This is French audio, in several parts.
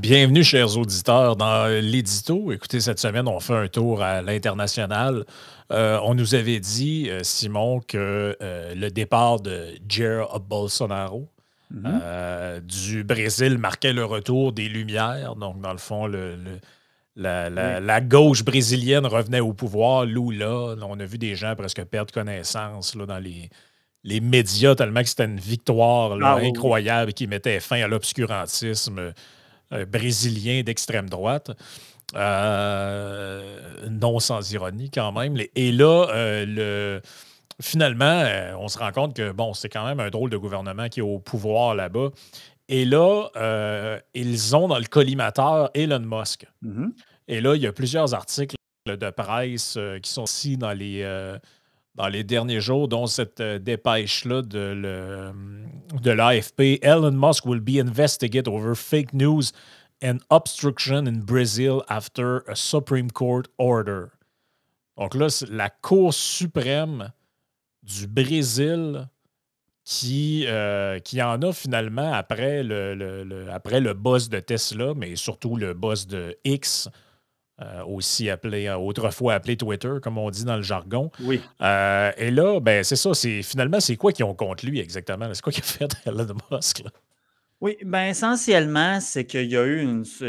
Bienvenue, chers auditeurs, dans l'édito. Écoutez, cette semaine, on fait un tour à l'international. On nous avait dit, Simon, que le départ de Jair Bolsonaro Mhm. du Brésil marquait le retour des Lumières. Donc, dans le fond, Oui. la gauche brésilienne revenait au pouvoir. Lula, on a vu des gens presque perdre connaissance là, dans les médias, tellement que c'était une victoire là, Ah oui, oui. incroyable qui mettait fin à l'obscurantisme brésilien d'extrême droite. Non sans ironie quand même. Et là, finalement, on se rend compte que, bon, c'est quand même un drôle de gouvernement qui est au pouvoir là-bas. Et là, ils ont dans le collimateur Elon Musk. Mhm. Et là, il y a plusieurs articles de presse qui sont ici dans les derniers jours, dont cette dépêche-là de l'AFP. Elon Musk will be investigated over fake news and obstruction in Brazil after a Supreme Court order. Donc là, c'est la Cour suprême du Brésil qui en a finalement après après le boss de Tesla, mais surtout le boss de X, aussi appelé, autrefois appelé Twitter, comme on dit dans le jargon. Oui. Et là, ben, c'est ça. Finalement, c'est quoi qu'ils ont contre lui exactement? C'est quoi qu'il a fait Elon Musk? Là? Oui, ben essentiellement, c'est qu'il y a eu,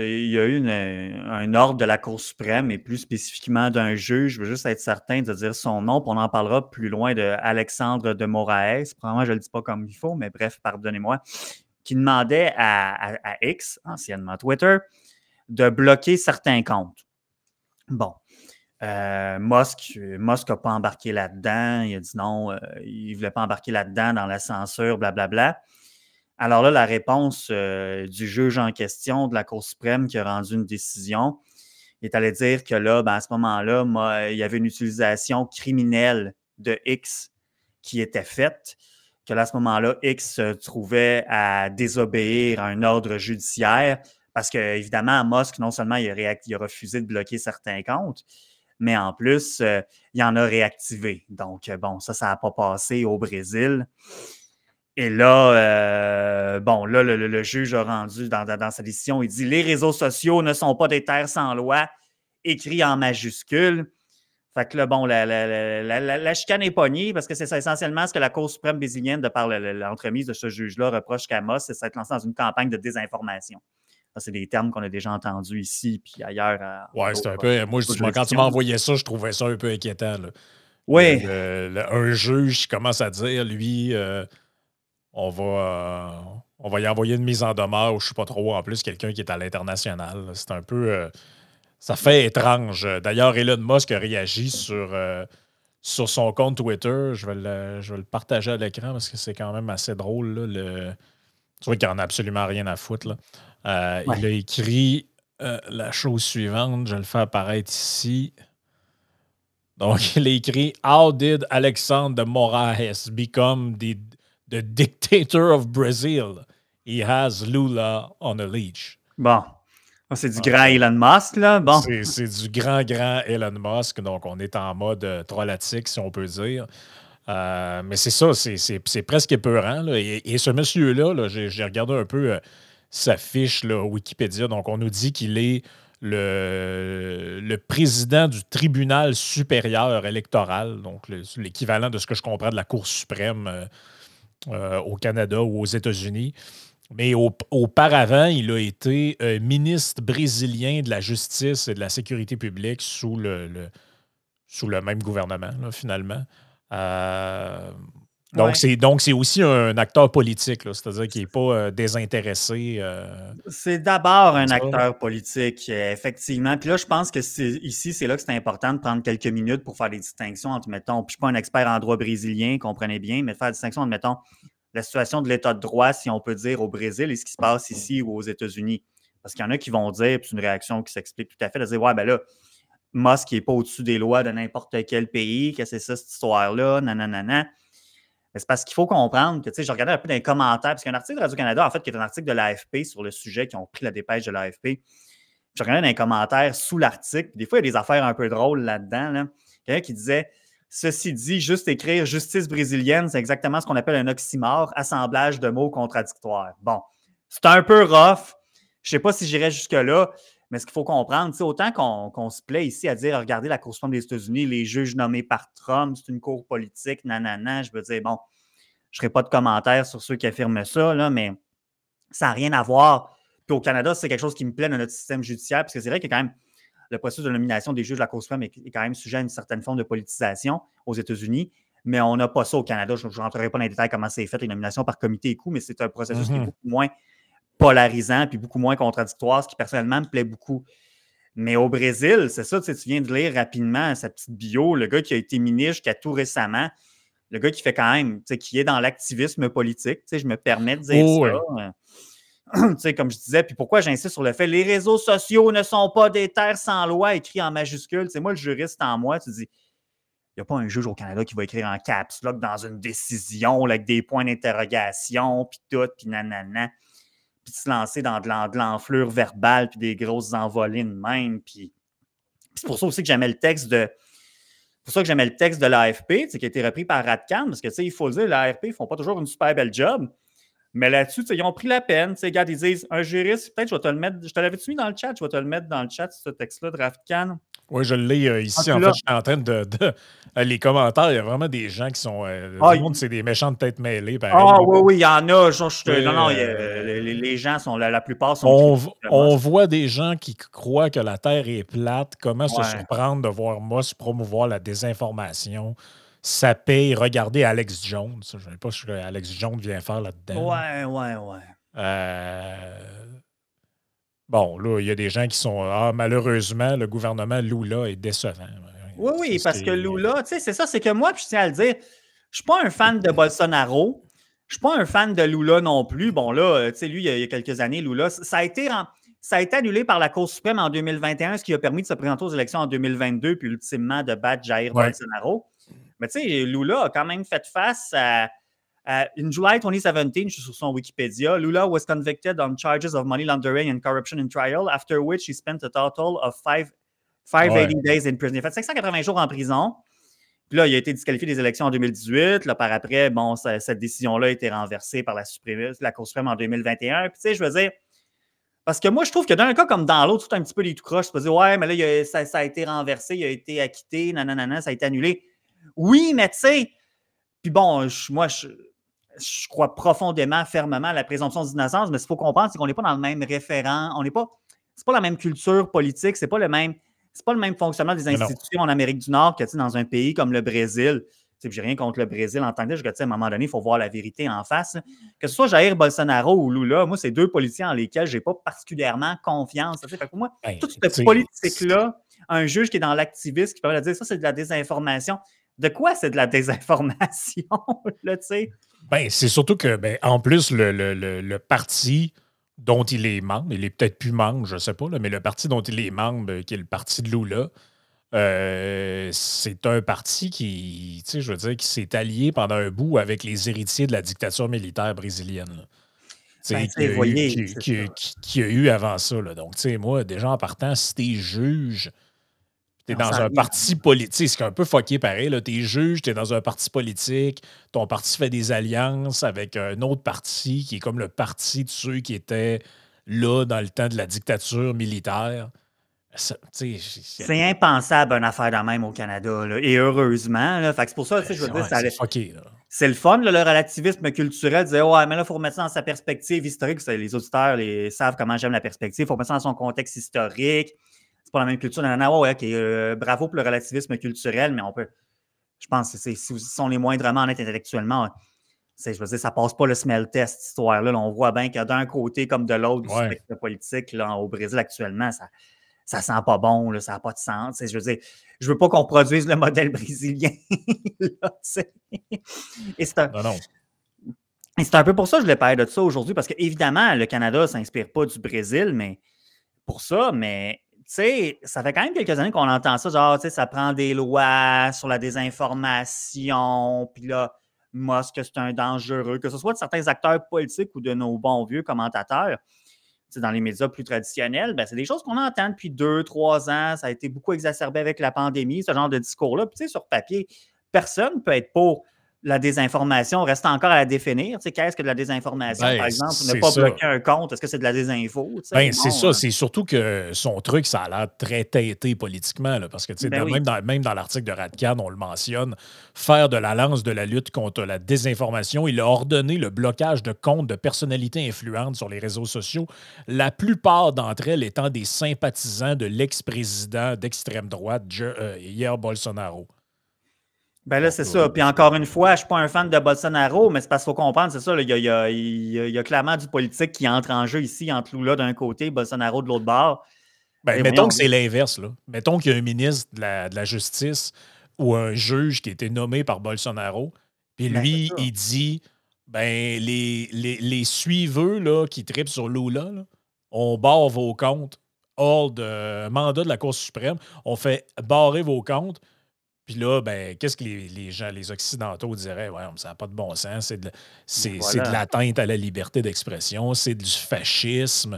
un ordre de la Cour suprême et plus spécifiquement d'un juge. Je veux juste être certain de dire son nom, puis on en parlera plus loin de Alexandre de Moraes. Probablement, je ne le dis pas comme il faut, mais bref, pardonnez-moi. Qui demandait à X, anciennement Twitter, de bloquer certains comptes. Bon. Musk n'a pas embarqué là-dedans. Il a dit non, il ne voulait pas embarquer là-dedans dans la censure, blablabla. Alors là, la réponse du juge en question de la Cour suprême qui a rendu une décision, il est allé dire que là, ben, à ce moment-là, il y avait une utilisation criminelle de X qui était faite, que là, à ce moment-là, X se trouvait à désobéir à un ordre judiciaire parce que, évidemment, Musk, non seulement il a refusé de bloquer certains comptes, mais en plus, il en a réactivé. Donc, bon, ça n'a pas passé au Brésil. Et là, le juge a rendu dans sa décision, il dit « Les réseaux sociaux ne sont pas des terres sans loi », écrit en majuscule. Fait que là, bon, la chicane est pognée parce que c'est ça, essentiellement ce que la Cour suprême brésilienne, de par l'entremise de ce juge-là, reproche qu'à Moss, c'est s'être lancé dans une campagne de désinformation. Ça, c'est des termes qu'on a déjà entendus ici puis ailleurs en Ouais, c'est un peu. Moi, d'autres quand tu m'as juridictions. envoyé ça, je trouvais ça un peu inquiétant. Là. Oui, Un juge qui commence à dire, lui, on va y envoyer une mise en demeure, ou je ne sais pas trop, en plus, quelqu'un qui est à l'international. C'est un peu. Ça fait étrange. D'ailleurs, Elon Musk a réagi sur son compte Twitter. Je vais le partager à l'écran parce que c'est quand même assez drôle. Là, tu vois qu'il n'en a absolument rien à foutre. Là. Il a ouais. écrit la chose suivante. Je vais le fais apparaître ici. Donc, il a écrit How did Alexandre de Moraes become the dictator of Brazil? He has Lula on a leash. Bon, c'est du Donc, grand Elon Musk, là. Bon, c'est du grand Elon Musk. Donc, on est en mode trollatique, si on peut dire. Mais c'est ça, c'est presque épeurant. Là. Et ce monsieur-là, là, j'ai regardé un peu sa fiche là, Wikipédia. Donc, on nous dit qu'il est le président du tribunal supérieur électoral, donc l'équivalent de ce que je comprends de la Cour suprême au Canada ou aux États-Unis. Mais auparavant, il a été ministre brésilien de la Justice et de la Sécurité publique sous le même gouvernement, là, finalement. Euh, ouais. donc, c'est aussi un acteur politique, là, c'est-à-dire qu'il n'est pas désintéressé. C'est d'abord Comme un ça, là. acteur politique, effectivement. Puis là, je pense que ici, c'est là que c'est important de prendre quelques minutes pour faire des distinctions entre, mettons, puis je ne suis pas un expert en droit brésilien, comprenez bien, mais faire la distinction entre, mettons, la situation de l'état de droit, si on peut dire, au Brésil et ce qui se passe ici ou aux États-Unis. Parce qu'il y en a qui vont dire, puis c'est une réaction qui s'explique tout à fait, de dire, ouais, ben là, Musk n'est pas au-dessus des lois de n'importe quel pays, que c'est ça, cette histoire-là, nanana. Mais c'est parce qu'il faut comprendre que, tu sais, je regardais un peu dans les commentaires, parce qu'il y a un article de Radio-Canada, en fait, qui est un article de l'AFP sur le sujet, qui ont pris la dépêche de l'AFP. Je regardais dans les commentaires sous l'article, des fois, il y a des affaires un peu drôles là-dedans. Là. Quelqu'un qui disait « Ceci dit, juste écrire justice brésilienne, c'est exactement ce qu'on appelle un oxymore, assemblage de mots contradictoires. » Bon, c'est un peu rough. je sais pas si j'irais jusque-là, mais ce qu'il faut comprendre, autant qu'on se plaît ici à dire, regardez la Cour suprême des États-Unis, les juges nommés par Trump, c'est une cour politique, nanana, je veux dire, bon, je ne ferai pas de commentaires sur ceux qui affirment ça, là, mais ça n'a rien à voir. Puis au Canada, c'est quelque chose qui me plaît dans notre système judiciaire, parce que c'est vrai que quand même, le processus de nomination des juges de la Cour suprême est quand même sujet à une certaine forme de politisation aux États-Unis, mais on n'a pas ça au Canada. Je ne rentrerai pas dans les détails comment c'est fait, les nominations par comité et coup, mais c'est un processus qui est beaucoup moins polarisant puis beaucoup moins contradictoire, ce qui personnellement me plaît beaucoup. Mais au Brésil, c'est ça, tu viens de lire rapidement sa petite bio, le gars qui a été ministre jusqu'à tout récemment, le gars qui fait quand même, qui est dans l'activisme politique, je me permets de dire ça. Comme je disais, puis pourquoi j'insiste sur le fait, les réseaux sociaux ne sont pas des terres sans loi, écrit en majuscule. Moi, le juriste en moi, tu dis, il n'y a pas un juge au Canada qui va écrire en caps lock dans une décision là, avec des points d'interrogation, puis tout, puis nanana, puis se lancer dans de l'enflure verbale, puis des grosses envolées de même. Puis c'est pour ça aussi que j'aimais le texte de... C'est pour ça que j'aimais le texte de l'AFP, qui a été repris par Radcan, parce que, il faut le dire, l'AFP, ils ne font pas toujours une super belle job. Mais là-dessus, ils ont pris la peine. Regarde, ils disent, un juriste, peut-être je vais te le mettre, je te l'avais-tu mis dans le chat, je vais te le mettre dans le chat, ce texte-là de Radcan. Oui, je l'ai ici. En fait, je suis en train de les commentaires, il y a vraiment des gens qui sont... le monde, c'est des méchants de tête mêlées, pareil. Oui, il y en a. Non, les gens sont... La plupart sont... On voit des gens qui croient que la Terre est plate. Comment se surprendre de voir Moss promouvoir la désinformation? Ça paye. Regardez Alex Jones. Je ne sais pas ce que Alex Jones vient faire là-dedans. Ouais. Bon, là, il y a des gens qui sont... malheureusement, le gouvernement Lula est décevant. Oui, parce que Lula, c'est ça, c'est que moi, puis je tiens à le dire, je suis pas un fan de Bolsonaro. Je suis pas un fan de Lula non plus. Bon, là, lui, il y a quelques années, Lula, ça a été annulé par la Cour suprême en 2021, ce qui a permis de se présenter aux élections en 2022, puis ultimement de battre Jair Bolsonaro. Mais tu sais, Lula a quand même fait face à in July 2017, je suis sur son Wikipédia, Lula was convicted on charges of money laundering and corruption in trial, after which he spent a total of 580 days in prison. Il a fait 580 jours en prison. Puis là, il a été disqualifié des élections en 2018. Là, par après, bon, cette décision-là a été renversée par la Cour suprême en 2021. Puis tu sais, je veux dire, parce que moi, je trouve que dans un cas comme dans l'autre, tout un petit peu les tout croches, tu peux dire, ouais, mais là, ça a été renversé, il a été acquitté, nanana, ça a été annulé. Oui, mais tu sais, puis bon, moi, je crois profondément, fermement à la présomption d'innocence, mais ce qu'il faut comprendre, c'est qu'on n'est pas dans le même référent, c'est pas la même culture politique, c'est pas le même fonctionnement des institutions en Amérique du Nord que dans un pays comme le Brésil. J'ai rien contre le Brésil en tant que tel. Je dis, à un moment donné, il faut voir la vérité en face. Que ce soit Jair Bolsonaro ou Lula, moi, c'est deux politiciens en lesquels je n'ai pas particulièrement confiance. Fait que pour moi, toute cette politique-là, un juge qui est dans l'activisme, qui permet de dire ça, c'est de la désinformation. De quoi c'est de la désinformation? Là, c'est surtout que, en plus, le parti dont il est membre, il est peut-être plus membre, je ne sais pas, là, mais le parti dont il est membre, qui est le parti de Lula, c'est un parti qui, je veux dire, qui s'est allié pendant un bout avec les héritiers de la dictature militaire brésilienne. Qui a eu avant ça. Là. Donc, moi, déjà en partant, si t'es juge, t'es dans un parti politique, c'est un peu fucké pareil. T'es juge, t'es dans un parti politique, ton parti fait des alliances avec un autre parti qui est comme le parti de ceux qui étaient là dans le temps de la dictature militaire. C'est impensable une affaire de même au Canada. Là. Et heureusement, là, fait que c'est pour ça, je veux dire, c'est fucké. C'est le fun, là, le relativisme culturel. Dire, ouais, mais là, il faut remettre ça dans sa perspective historique. Les auditeurs savent comment j'aime la perspective. Il faut remettre ça dans son contexte historique. C'est pas la même culture. Bravo pour le relativisme culturel, mais on peut. Je pense que si sont les moindrement honnêtes intellectuellement, je veux dire, ça passe pas le smell test, cette histoire-là. Là, on voit bien qu'il y a d'un côté comme de l'autre du spectre politique là, au Brésil actuellement, ça sent pas bon, là, ça n'a pas de sens. Je veux dire, je veux pas qu'on produise le modèle brésilien. Là, et c'est un peu pour ça que je voulais parler de ça aujourd'hui, parce qu'évidemment, le Canada ne s'inspire pas du Brésil, mais pour ça, mais ça fait quand même quelques années qu'on entend ça, genre, ça prend des lois sur la désinformation, puis là, Musk, c'est un dangereux, que ce soit de certains acteurs politiques ou de nos bons vieux commentateurs. Dans les médias plus traditionnels, c'est des choses qu'on entend depuis 2-3 ans. Ça a été beaucoup exacerbé avec la pandémie, ce genre de discours-là. Puis, sur papier, personne ne peut être pour la désinformation reste encore à la définir. Tu sais, qu'est-ce que de la désinformation, par Ben, exemple? Ne c'est pas ça. bloquer un compte, est-ce que c'est de la désinfo? Tu sais, Ben, c'est bon, ça. C'est surtout que son truc, ça a l'air très têté politiquement. Là, parce que, tu sais, ben oui. même dans l'article de Radcan, on le mentionne, faire de la lance de la lutte contre la désinformation, il a ordonné le blocage de comptes de personnalités influentes sur les réseaux sociaux, la plupart d'entre elles étant des sympathisants de l'ex-président d'extrême droite, Jair Bolsonaro. Ben là, Donc, c'est ça. Puis encore une fois, je ne suis pas un fan de Bolsonaro, mais c'est parce qu'il faut comprendre, c'est ça. Là, il y a clairement du politique qui entre en jeu ici, entre Lula d'un côté, Bolsonaro de l'autre bord. ben, Et mettons voyons, que c'est l'inverse. Là. Mettons qu'il y a un ministre de la Justice ou un juge qui a été nommé par Bolsonaro, puis ben c'est lui, ça. il dit ben, les suiveux là, qui tripent sur Lula, là, on barre vos comptes hors de mandat de la Cour suprême, on fait barrer vos comptes, puis là, ben, qu'est-ce que les gens, les Occidentaux diraient? Ouais, ça n'a pas de bon sens. Ben C'est de voilà. l'atteinte à la liberté d'expression, c'est du fascisme.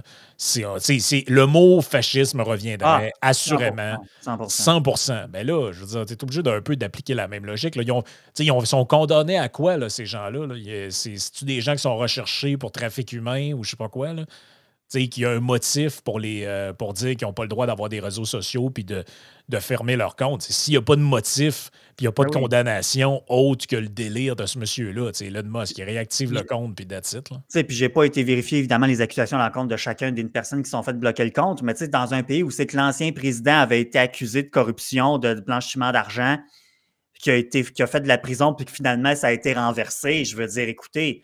Le mot fascisme Ah, reviendrait 100%, assurément 100%. 100%. Ben là, je veux dire, tu es obligé d'un peu d'appliquer la même logique. Là. Ils sont condamnés à quoi, là, ces gens-là? Là? C'est-tu des gens qui sont recherchés pour trafic humain ou je sais pas quoi? Là? Qu'il y a un motif pour dire qu'ils n'ont pas le droit d'avoir des réseaux sociaux puis de fermer leur compte. S'il n'y a pas de motif puis il n'y a pas Ben de oui. condamnation autre que le délire de ce monsieur-là, Elon Musk, qui réactive le Puis, compte puis that's it, là. tu sais, puis j'ai pas été vérifié, évidemment, les accusations à l'encontre de chacune des personnes qui sont faites bloquer le compte, mais tu sais, dans un pays où c'est que l'ancien président avait été accusé de corruption, de blanchiment d'argent, qui a fait de la prison, puis que finalement, ça a été renversé, je veux dire, écoutez,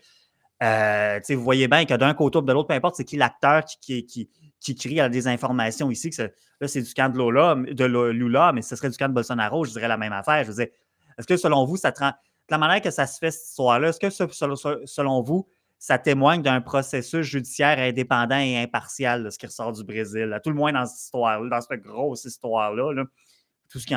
tu sais, vous voyez bien que d'un côté ou de l'autre, peu importe c'est qui l'acteur qui crie à la désinformation ici, là, c'est du camp de Lula, mais ce serait du camp de Bolsonaro, je dirais la même affaire. Je veux dire, est-ce que selon vous, de la manière que ça se fait cette histoire-là, est-ce que selon vous, ça témoigne d'un processus judiciaire indépendant et impartial, là, ce qui ressort du Brésil, à tout le moins dans cette histoire-là, dans cette grosse histoire-là, là, tout ce qui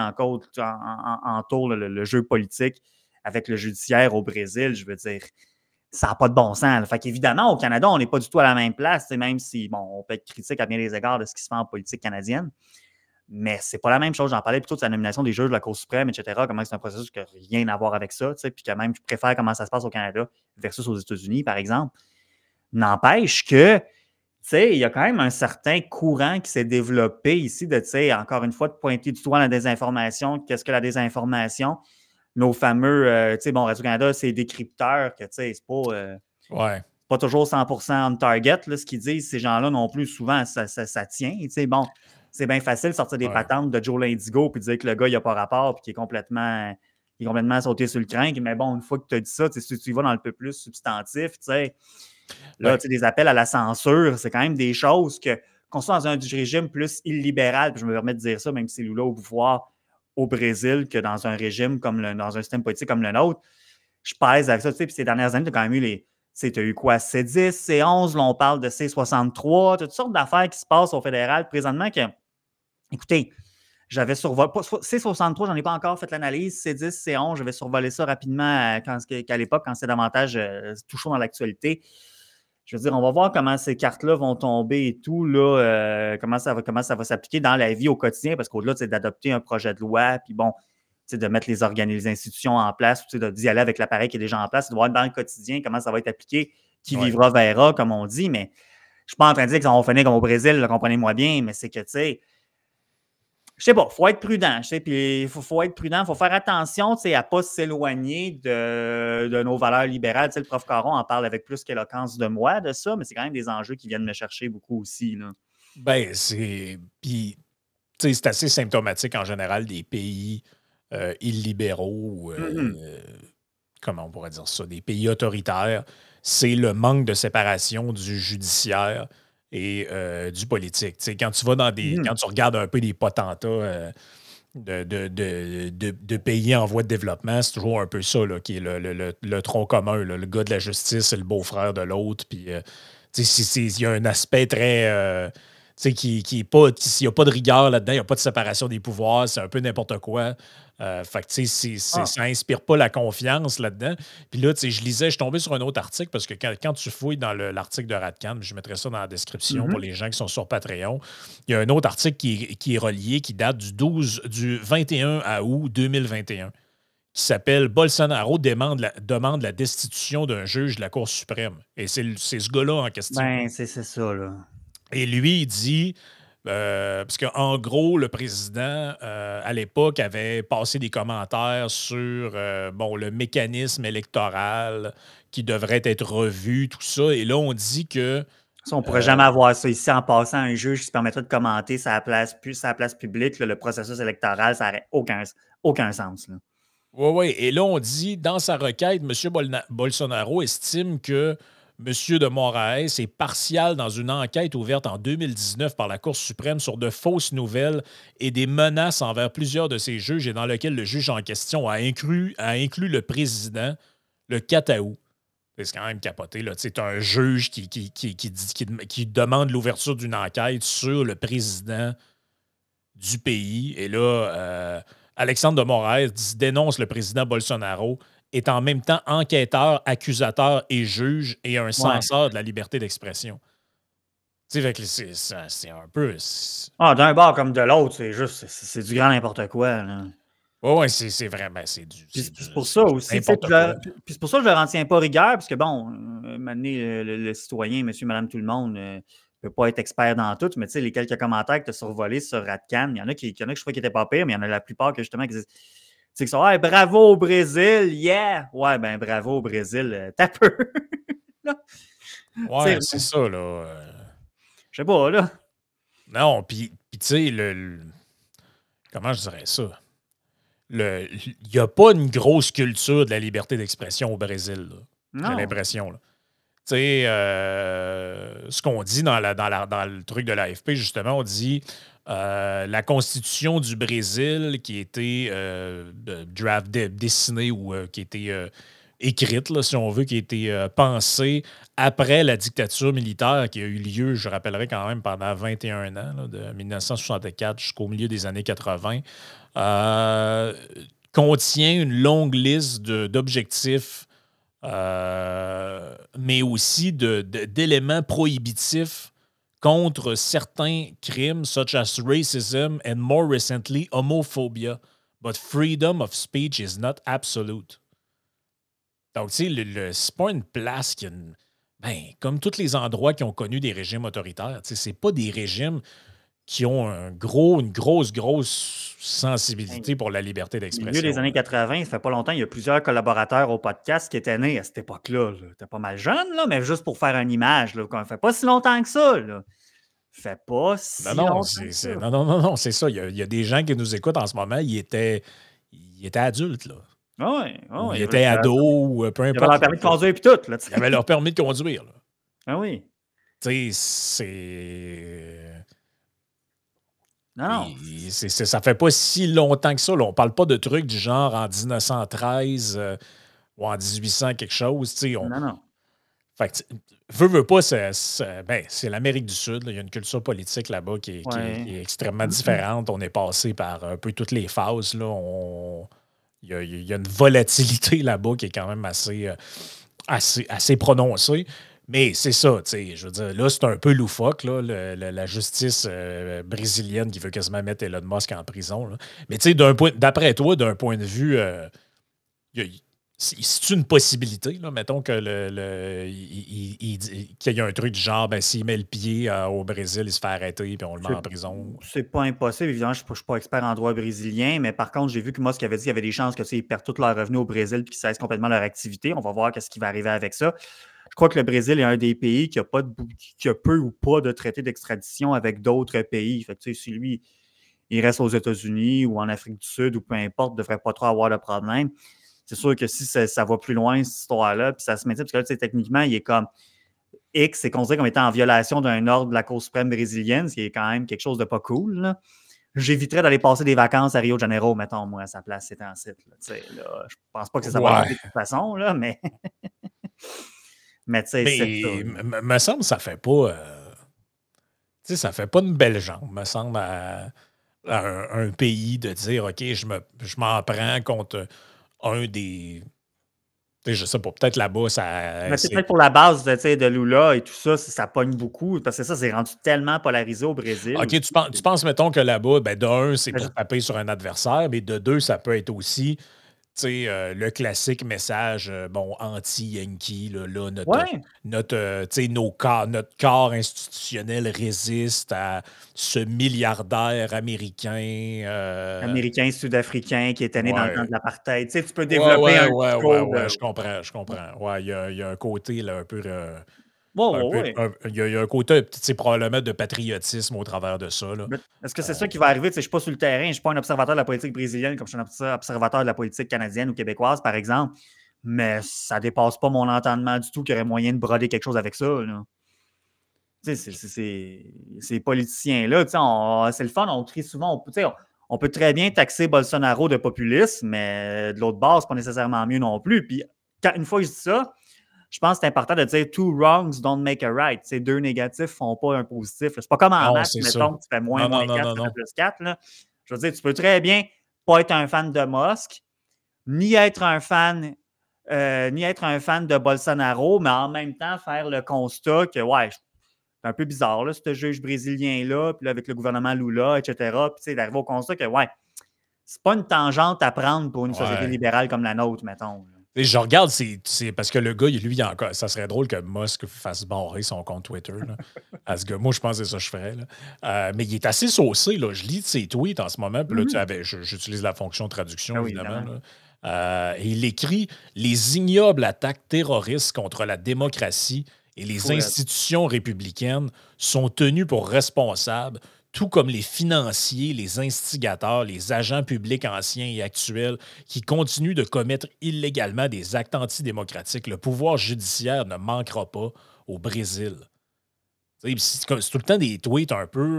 entoure le jeu politique avec le judiciaire au Brésil, je veux dire, ça n'a pas de bon sens. Là. Fait qu'évidemment, au Canada, on n'est pas du tout à la même place, même si, bon, on peut être critique à bien des égards de ce qui se fait en politique canadienne, mais c'est pas la même chose. J'en parlais plutôt de sa nomination des juges de la Cour suprême, etc., comment c'est un processus qui n'a rien à voir avec ça, puis que même je préfère comment ça se passe au Canada versus aux États-Unis, par exemple. N'empêche que, tu sais, il y a quand même un certain courant qui s'est développé ici de, tu sais, encore une fois, de pointer du doigt la désinformation. Qu'est-ce que la désinformation? Nos fameux, tu sais, bon, Radio-Canada, c'est des décrypteurs que, tu sais, c'est Ouais. pas toujours 100% on target, là, ce qu'ils disent, ces gens-là non plus, souvent, ça tient. Tu sais, bon, c'est bien facile de sortir des Ouais. patentes de Joe L'indigo puis de dire que le gars, il n'a pas rapport puis qu'il est complètement sauté sur le crinque. Mais bon, une fois que tu as dit ça, si tu y vas dans le peu plus substantif, tu sais, là, Ben, tu sais, des appels à la censure, c'est quand même des choses qu'on soit dans un régime plus illibéral, puis je me permets de dire ça, même si c'est Lula au pouvoir au Brésil, que dans un régime dans un système politique comme le nôtre, je pèse avec ça, tu sais, puis ces dernières années, tu as quand même eu tu as eu quoi, C10, C11, là, on parle de C63, toutes sortes d'affaires qui se passent au fédéral présentement que, écoutez, j'avais survolé, C63, j'en ai pas encore fait l'analyse, C10, C11, j'avais survolé ça rapidement qu'à l'époque, quand c'est davantage tout chaud dans l'actualité. Je veux dire, on va voir comment ces cartes-là vont tomber et tout, là, comment ça va s'appliquer dans la vie au quotidien, parce qu'au-delà d'adopter un projet de loi, puis bon, de mettre les institutions en place, d'y aller avec l'appareil qui est déjà en place, de voir dans le quotidien comment ça va être appliqué, qui ouais. vivra verra, comme on dit, mais je ne suis pas en train de dire que ça va finir comme au Brésil, là, comprenez-moi bien, mais c'est que, tu sais, je sais pas, il faut être prudent, puis il faut être prudent, il faut faire attention, à ne pas s'éloigner de nos valeurs libérales. Le prof Caron en parle avec plus qu'éloquence de moi de ça, mais c'est quand même des enjeux qui viennent me chercher beaucoup aussi, là. Ben, c'est. Puis, tu sais, c'est assez symptomatique en général des pays illibéraux ou, Mhm. comment on pourrait dire ça, des pays autoritaires. C'est le manque de séparation du judiciaire et du politique. Tu sais, quand tu vas Mhm. quand tu regardes un peu les potentats de pays en voie de développement, c'est toujours un peu ça là, qui est le tronc commun. Là. Le gars de la justice, c'est le beau-frère de l'autre. Puis, tu sais, il y a un aspect très. Tu sais, qui est pas. S'il n'y a pas de rigueur là-dedans, il n'y a pas de séparation des pouvoirs, c'est un peu n'importe quoi. Fait que, tu sais, Ah. ça inspire pas la confiance là-dedans. Puis là, tu sais, je suis tombé sur un autre article parce que quand tu fouilles dans l'article de Radcan, je mettrai ça dans la description pour Mhm. les gens qui sont sur Patreon, il y a un autre article qui est relié, qui date du 21 à août 2021, qui s'appelle Bolsonaro demande la destitution d'un juge de la Cour suprême. Et c'est ce gars-là en question. Ben, c'est ça, là. Et lui, il dit, parce qu'en gros, le président, à l'époque, avait passé des commentaires sur bon, le mécanisme électoral qui devrait être revu, tout ça. Et là, on dit que Ça, on ne pourrait jamais avoir ça ici en passant un juge qui se permettrait de commenter sa place publique, là, le processus électoral, ça n'aurait aucun sens. Là. oui, oui. Et là, on dit, dans sa requête, M. Bolsonaro estime que M. de Moraes est partial dans une enquête ouverte en 2019 par la Cour suprême sur de fausses nouvelles et des menaces envers plusieurs de ses juges et dans lequel le juge en question a inclus le président le 4 août. C'est quand même capoté. C'est un juge qui demande l'ouverture d'une enquête sur le président du pays. Et là, Alexandre de Moraes dénonce le président Bolsonaro, est en même temps enquêteur, accusateur et juge et un censeur de la liberté d'expression. Tu sais, c'est un peu... D'un bord comme de l'autre, c'est du grand n'importe quoi. Oui, c'est vraiment... C'est pour ça aussi. Puis c'est pour ça que je ne leur en tiens pas rigueur, parce que bon, maintenant, le citoyen, monsieur, madame, tout le monde, ne peut pas être expert dans tout, mais tu sais, les quelques commentaires que tu as survolés sur Radcan, il y en a que je crois qui n'étaient pas pires, mais il y en a la plupart que justement qui disent, qui sont hey, bravo au Brésil, yeah! Ouais, ben bravo au Brésil, t'as peu. Ouais, c'est ça, là. Je sais pas, là. Non, puis tu sais, comment je dirais ça? Il n'y a pas une grosse culture de la liberté d'expression au Brésil, là. J'ai l'impression, là. Tu sais, ce qu'on dit dans le truc de l'AFP, justement, on dit la constitution du Brésil qui a été dessinée ou qui a été écrite, là, si on veut, qui a été pensée après la dictature militaire qui a eu lieu, je rappellerai quand même, pendant 21 ans, là, de 1964 jusqu'au milieu des années 80, contient une longue liste d'objectifs mais aussi d'éléments prohibitifs contre certains crimes, such as racism and more recently homophobia. But freedom of speech is not absolute. Donc, tu sais, c'est pas une place qui a comme tous les endroits qui ont connu des régimes autoritaires, tu sais, c'est pas des régimes qui ont une grosse sensibilité pour la liberté d'expression. Au milieu des années 80, ça fait pas longtemps, il y a plusieurs collaborateurs au podcast qui étaient nés à cette époque-là. T'es pas mal jeune, là, mais juste pour faire une image. Là, ça fait pas si longtemps que ça. Là. Fait pas si longtemps que ça. Non, c'est ça. Il y a des gens qui nous écoutent en ce moment, ils étaient adultes, là. Ils étaient ados, ou peu importe. Ils avaient leur permis de conduire et tout. Là, ils avaient leur permis de conduire. Là. Ah oui. Tu sais, c'est... Non. Ça fait pas si longtemps que ça. Là. On parle pas de trucs du genre en 1913 ou en 1800 quelque chose. Non. Fait que, veux pas, c'est l'Amérique du Sud. Là. Il y a une culture politique là-bas qui est extrêmement différente. On est passé par un peu toutes les phases. Là. Il y a une volatilité là-bas qui est quand même assez prononcée. Mais c'est ça, tu sais, je veux dire, là, c'est un peu loufoque, là, la justice brésilienne qui veut quasiment mettre Elon Musk en prison. Là. Mais tu sais, d'après toi, d'un point de vue, c'est une possibilité, là, mettons que qu'il y a un truc du genre, ben, s'il met le pied au Brésil, il se fait arrêter puis on le met en prison. C'est pas impossible. Évidemment, je ne suis pas expert en droit brésilien, mais par contre, j'ai vu que Musk avait dit qu'il y avait des chances qu'ils perdent tous leurs revenus au Brésil et qu'ils cessent complètement leur activité. On va voir ce qui va arriver avec ça. Je crois que le Brésil est un des pays qui a peu ou pas de traité d'extradition avec d'autres pays. Fait que, si lui, il reste aux États-Unis ou en Afrique du Sud ou peu importe, ne devrait pas trop avoir de problème. C'est sûr que si ça va plus loin, cette histoire-là, puis ça se maintient, parce que là, techniquement, il est comme X, c'est considéré comme étant en violation d'un ordre de la Cour suprême brésilienne, ce qui est quand même quelque chose de pas cool. Là. J'éviterais d'aller passer des vacances à Rio de Janeiro, mettons, moi, à sa place, c'est en site. Là, je pense pas que ça va arriver de toute façon, là, mais... mais tu sais, c'est ça. Me semble que ça fait pas... tu sais, ça fait pas une belle jambe, me semble, à un pays de dire, OK, je m'en prends contre un des... Je sais pas, peut-être là-bas, ça... Mais c'est peut-être pour la base de Lula et tout ça, ça pogne beaucoup, parce que ça, c'est rendu tellement polarisé au Brésil. OK, tu penses, mettons, que là-bas, ben, de un, c'est pour taper sur un adversaire, mais de deux, ça peut être aussi le classique message, bon, anti-Yankee, là, Ouais, notre corps institutionnel résiste à ce milliardaire américain. américain, sud-africain qui est né dans le temps Ouais. de l'apartheid. Tu sais, tu peux Ouais, développer ouais, un ouais, ouais, discours ouais, de. je comprends, je comprends. Ouais, il y a un côté, là, Ouais, ouais, ouais. il y a un côté, probablement de patriotisme au travers de ça, là. Mais est-ce que c'est Euh, ça qui va arriver? Tu sais, je ne suis pas sur le terrain, je ne suis pas un observateur de la politique brésilienne comme je suis un observateur de la politique canadienne ou québécoise, par exemple. Mais ça ne dépasse pas mon entendement du tout qu'il y aurait moyen de broder quelque chose avec ça, là. Tu sais, ces politiciens-là, tu sais, c'est le fun, on crie souvent, on peut très bien taxer Bolsonaro de populisme, mais de l'autre bord, c'est pas nécessairement mieux non plus. Puis, une fois que je dis ça, je pense que c'est important de dire two wrongs don't make a right. C'est deux négatifs font pas un positif. C'est pas comme en non, maths, c'est ça. mettons, que tu fais moins, Non, moins non, non, 4, non, ça fait non. plus 4. Là. Je veux dire, tu peux très bien pas être un fan de Musk, ni être un fan, ni être un fan de Bolsonaro, mais en même temps faire le constat que, ouais, c'est un peu bizarre, là, ce juge brésilien-là, puis là, avec le gouvernement Lula, etc. Puis, tu sais, d'arriver au constat que, ouais, c'est pas une tangente à prendre pour une société Ouais. libérale comme la nôtre, mettons. Là. Et je regarde, c'est parce que le gars, lui, il a encore. Ça serait drôle que Musk fasse barrer son compte Twitter. Là, à ce gars. Moi, je pense que c'est ça que je ferais. Là. Mais il est assez saucé. Là. Je lis ses tweets en ce moment. Puis là, j'utilise la fonction traduction, Ah oui, évidemment. évidemment. Là. Et il écrit les ignobles attaques terroristes contre la démocratie et les Fou, là. institutions républicaines sont tenues pour responsables, tout comme les financiers, les instigateurs, les agents publics anciens et actuels qui continuent de commettre illégalement des actes antidémocratiques. Le pouvoir judiciaire ne manquera pas au Brésil. C'est tout le temps des tweets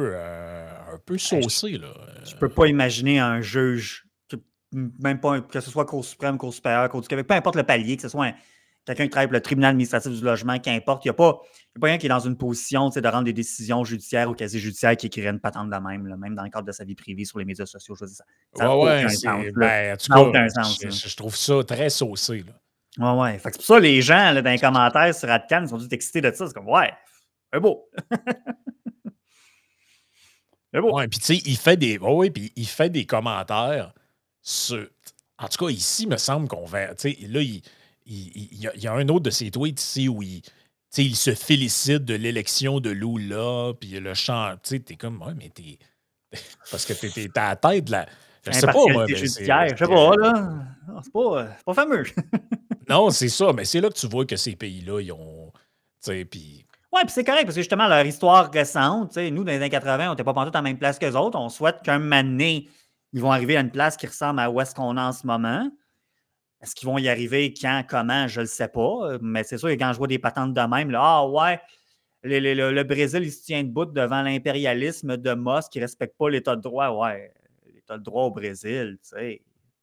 un peu Hey, saucés. Là. je peux pas imaginer un juge, même pas que ce soit Cour suprême, Cour supérieure, Cour du Québec, peu importe le palier, que ce soit quelqu'un qui travaille pour le tribunal administratif du logement, qu'importe, il n'y a pas rien qui est dans une position de rendre des décisions judiciaires ou quasi-judiciaires qui écrirait une patente de même, là, même dans le cadre de sa vie privée sur les médias sociaux. Je veux dire, ça n'a Ouais, ouais, aucun sens. c'est. Là. Ben, en tout Ça n'a cas, aucun sens. je trouve ça très saucé. Là. Ouais, ouais. Fait que c'est pour ça les gens là, dans les commentaires sur Adcan ils sont tous excités de ça. C'est comme, ouais, c'est beau. C'est beau. Ouais, puis tu sais, il fait des. Ouais, ouais, puis il fait des commentaires sur. En tout cas, ici, il me semble qu'on va. Tu sais, là, il y a un autre de ses tweets ici où il. Tu sais, il se félicite de l'élection de Lula, puis le chant. Tu sais, t'es comme. Ouais, mais t'es. Parce que t'es à la tête de la. Je sais pas, moi, Impartialité mais judiciaire. Je sais pas, là. C'est pas fameux. Non, c'est ça, mais c'est là que tu vois que ces pays-là, ils ont. Tu sais, puis. Ouais, puis c'est correct, parce que justement, leur histoire récente, nous, dans les années 80, on n'était pas pantoute à la même place qu'eux autres. On souhaite qu'un moment donné, ils vont arriver à une place qui ressemble à où est-ce qu'on est en ce moment. Est-ce qu'ils vont y arriver quand, comment, je ne le sais pas. Mais c'est sûr que quand je vois des patentes de même, là, ah ouais, le Brésil, il se tient debout devant l'impérialisme de Musk qui ne respecte pas l'état de droit. Ouais, l'état de droit au Brésil, tu sais.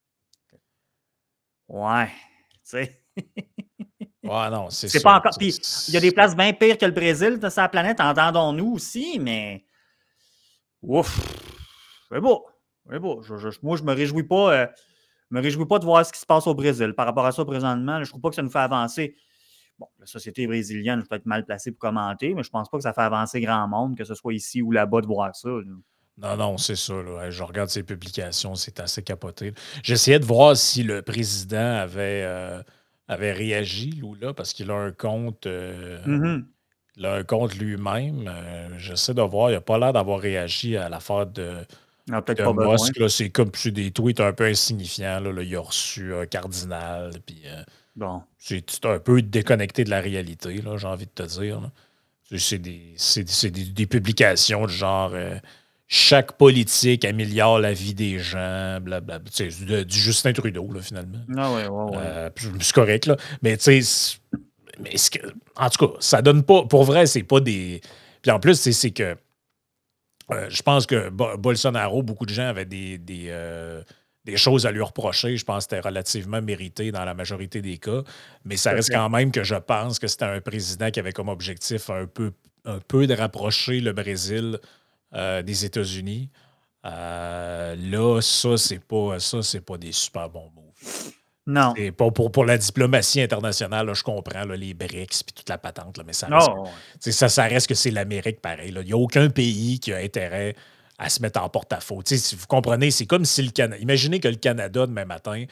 Ouais, tu sais. Ouais, non, c'est C'est ça. pas encore. Puis il y a des places bien pires que le Brésil de sa planète, entendons-nous aussi, mais. Ouf! C'est beau. C'est beau. Moi, je me réjouis pas. Me réjouis pas de voir ce qui se passe au Brésil. Par rapport à ça, présentement, je trouve pas que ça nous fait avancer. Bon, la société brésilienne, je peux être mal placé pour commenter, mais je pense pas que ça fait avancer grand monde, que ce soit ici ou là-bas, de voir ça. Là. Non, non, c'est ça. Là. Je regarde ses publications, c'est assez capoté. J'essayais de voir si le président avait réagi, Lula, parce qu'il a un compte. Mhm. Il a un compte lui-même. J'essaie de voir. Il n'a pas l'air d'avoir réagi à l'affaire Il n'a peut-être de pas besoin. Musk. Là. C'est comme c'est des tweets un peu insignifiants. Là. Il a reçu un cardinal. Puis, Bon. c'est un peu déconnecté de la réalité, là, j'ai envie de te dire. Là. C'est des publications du genre chaque politique améliore la vie des gens, blablabla. Du Justin Trudeau, là, finalement. Ah ouais, ouais, ouais. C'est correct, là. Mais tu sais, en tout cas, ça donne pas. Pour vrai, c'est pas des. Puis en plus, c'est que je pense que Bolsonaro, beaucoup de gens avaient des choses à lui reprocher. Je pense que c'était relativement mérité dans la majorité des cas. Mais ça Tout à reste fait. quand même que je pense que c'était un président qui avait comme objectif un peu de rapprocher le Brésil des États-Unis. Là, ça, c'est pas des super bons moves. Non. C'est pas pour la diplomatie internationale, là, je comprends là, les BRICS et toute la patente, là, mais Non. ça reste que c'est l'Amérique pareil. Il n'y a aucun pays qui a intérêt à se mettre en porte-à-faux. Si vous comprenez, c'est comme si le Canada. Imaginez que le Canada, demain matin,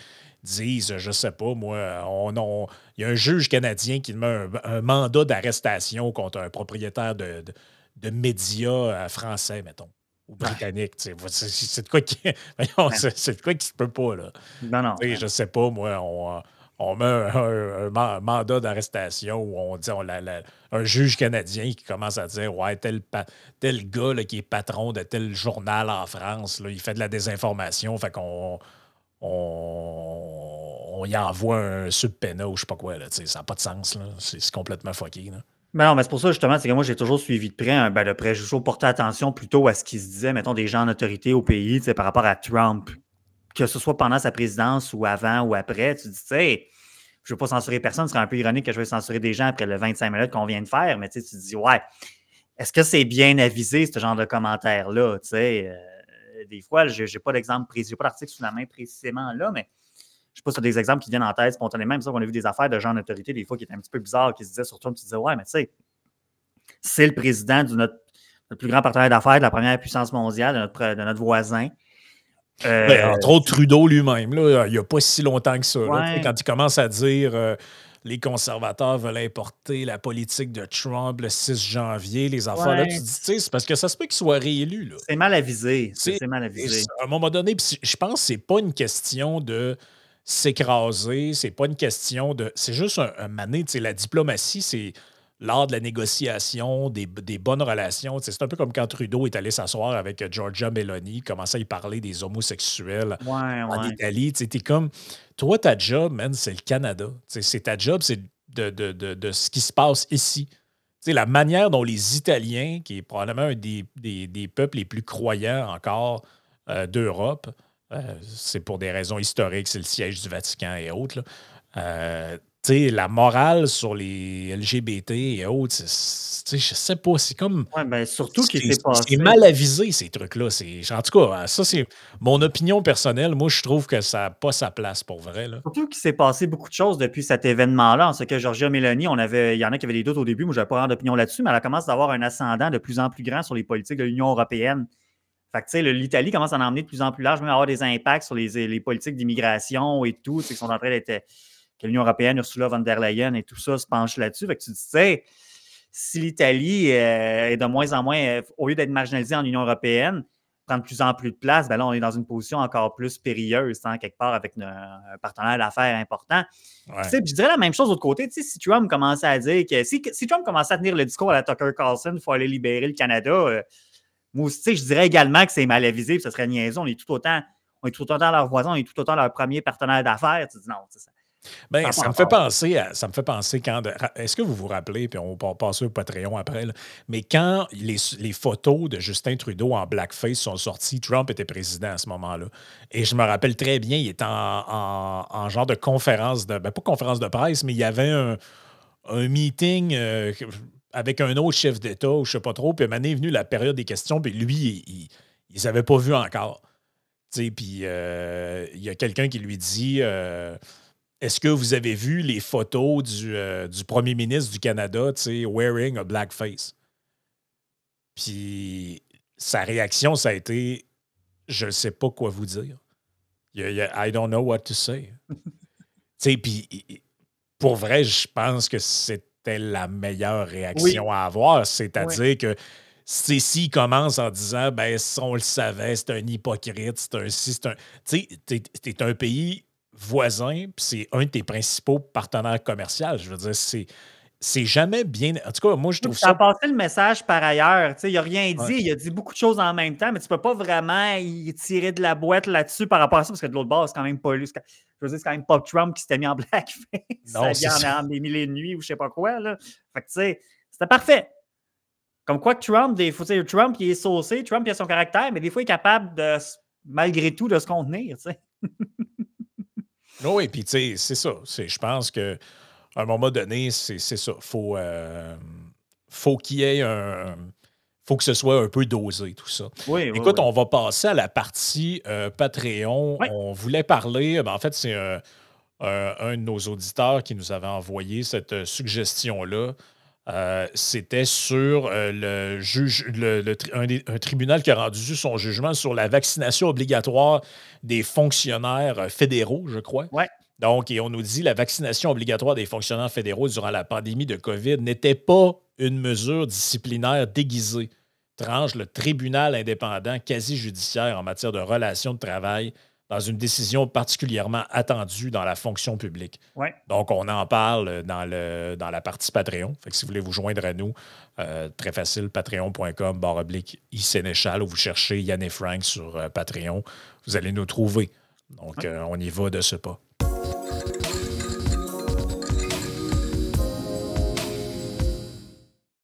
disent, je sais pas, moi, il y a un juge canadien qui met un mandat d'arrestation contre un propriétaire de médias français, mettons, ou Ouais. britanniques. C'est de quoi qui. Voyons, Ben, c'est de quoi qui se peut pas, là. non, non, ben Je non. sais pas, moi, on met un mandat d'arrestation où on dit un juge canadien qui commence à dire ouais, tel gars là, qui est patron de tel journal en France, là, il fait de la désinformation, fait qu'on on y envoie un subpoena ou je sais pas quoi. Là, ça n'a pas de sens. Là. C'est complètement fucké. Là. Ben non, mais c'est pour ça, justement, c'est que moi, j'ai toujours suivi de près, ben, de près, j'ai toujours porté attention plutôt à ce qui se disait, mettons, des gens en autorité au pays, par rapport à Trump, que ce soit pendant sa présidence ou avant ou après. Tu dis, tu sais, je ne veux pas censurer personne, ce serait un peu ironique que je veuille censurer des gens après le 25 minutes qu'on vient de faire, mais tu te dis, ouais, est-ce que c'est bien avisé, ce genre de commentaires-là? Des fois, je n'ai pas d'exemple précis, je n'ai pas d'article sous la main précisément là, mais je ne sais pas si tu as des exemples qui viennent en tête spontanément. C'est ça qu'on a vu des affaires de gens en autorité, des fois, qui étaient un petit peu bizarres, qui se disaient sur Trump, tu disais, ouais, mais tu sais, c'est le président de notre plus grand partenaire d'affaires, de la première puissance mondiale, de notre voisin. Ben, entre autres, Trudeau lui-même, là, il n'y a pas si longtemps que ça. Là, Ouais, quand il commence à dire les conservateurs veulent importer la politique de Trump le 6 janvier, les affaires, là, tu ouais, te dis, tu sais, c'est parce que ça se peut qu'il soit réélu. Là. c'est mal avisé. C'est- C'est mal avisé. À un moment donné, je pense que c'est pas une question de s'écraser, c'est pas une question de. C'est juste un mané, tu sais, la diplomatie, c'est l'art de la négociation, des bonnes relations. Tu sais, c'est un peu comme quand Trudeau est allé s'asseoir avec Giorgia Meloni, commençait à y parler des homosexuels Ouais, en ouais. Italie. Tu sais, t'es comme, toi, ta job, man, c'est le Canada. Tu sais, c'est ta job, c'est de ce qui se passe ici. Tu sais, la manière dont les Italiens, qui est probablement un des peuples les plus croyants encore d'Europe, c'est pour des raisons historiques, c'est le siège du Vatican et autres, là. Tu sais, la morale sur les LGBT et autres, tu sais, je sais pas, c'est comme. Ouais, ben, surtout qu'il s'est C'est passé. mal avisé, ces trucs-là. En tout cas, ça, c'est mon opinion personnelle. Moi, je trouve que ça n'a pas sa place pour vrai. Là. Surtout qu'il s'est passé beaucoup de choses depuis cet événement-là. En ce que Giorgia Meloni, il y en a qui avaient des doutes au début, moi, je n'avais pas vraiment d'opinion là-dessus, mais elle commence à avoir un ascendant de plus en plus grand sur les politiques de l'Union européenne. Fait que, tu sais, l'Italie commence à en emmener de plus en plus large, même à avoir des impacts sur les politiques d'immigration et tout, qui sont en train d'être. Que l'Union européenne, Ursula von der Leyen et tout ça se penche là-dessus. Fait que tu te dis, tu sais, si l'Italie est de moins en moins, au lieu d'être marginalisée en Union européenne, prend de plus en plus de place, ben là, on est dans une position encore plus périlleuse, hein, quelque part, avec un partenaire d'affaires important. Puis, Ouais. je dirais la même chose de l'autre côté. Si Trump commençait à dire que si Trump commençait à tenir le discours à la Tucker Carlson, il faut aller libérer le Canada, moi aussi, je dirais également que c'est mal avisé, puis ce serait niaiseux. On est tout autant leurs voisins, on est tout autant leur premier partenaire d'affaires. Tu dis non, ça Ben, n'a pas ça me fait rapport. penser ça me fait penser quand. Est-ce que vous vous rappelez, puis on va passer au Patreon après, là, mais quand les photos de Justin Trudeau en blackface sont sorties, Trump était président à ce moment-là. Et je me rappelle très bien, il était en genre de conférence ben, pas conférence de presse, mais il y avait un meeting avec un autre chef d'État, ou je sais pas trop, puis à un moment donné est venue la période des questions, puis lui, il les avait pas vus encore. Tu sais, puis il y a quelqu'un qui lui dit est-ce que vous avez vu les photos du premier ministre du Canada, tu sais, wearing a blackface? Puis sa réaction, ça a été je ne sais pas quoi vous dire. I don't know what to say. Tu sais, puis pour vrai, je pense que c'était la meilleure Oui, réaction à avoir. oui. C'est-à-dire que s'il commence en disant ben on le savait, c'est un hypocrite, c'est un si, c'est un. Tu sais, t'es un pays voisin, puis c'est un de tes principaux partenaires commerciaux. Je veux dire, c'est jamais bien. En tout cas, moi, je Oui, trouve puis ça ça. a passé le message par ailleurs. Il n'a rien Ouais. dit. Il a dit beaucoup de choses en même temps, mais tu ne peux pas vraiment y tirer de la boîte là-dessus par rapport à ça, parce que de l'autre bord, c'est quand même pas lui. Je veux dire, c'est quand même pas Trump qui s'était mis en blackface, Non, c'est habillé ça. en des milliers de nuits ou je sais pas quoi. Là. Fait que, tu sais, c'était parfait. Comme quoi que Trump, Trump, il est saucé, Trump, il a son caractère, mais des fois, il est capable de, malgré tout, de se contenir. Tu sais. Oui, puis tu sais, c'est ça. Je pense que à un moment donné, c'est ça. Faut qu'il y ait un. Faut que ce soit un peu dosé, tout ça. Oui, oui, Écoute, oui. on va passer à la partie Patreon. Oui, On voulait parler, ben, en fait, c'est un de nos auditeurs qui nous avait envoyé cette suggestion-là. C'était sur le juge, un tribunal qui a rendu son jugement sur la vaccination obligatoire des fonctionnaires fédéraux, je crois. Ouais. Donc, et on nous dit la vaccination obligatoire des fonctionnaires fédéraux durant la pandémie de COVID n'était pas une mesure disciplinaire déguisée, tranche le tribunal indépendant quasi-judiciaire en matière de relations de travail dans une décision particulièrement attendue dans la fonction publique. Ouais. Donc, on en parle dans la partie Patreon. Fait que si vous voulez vous joindre à nous, très facile, patreon.com/isénéchal, ou vous cherchez Yann et Frank sur Patreon, vous allez nous trouver. Donc, Ouais. on y va de ce pas.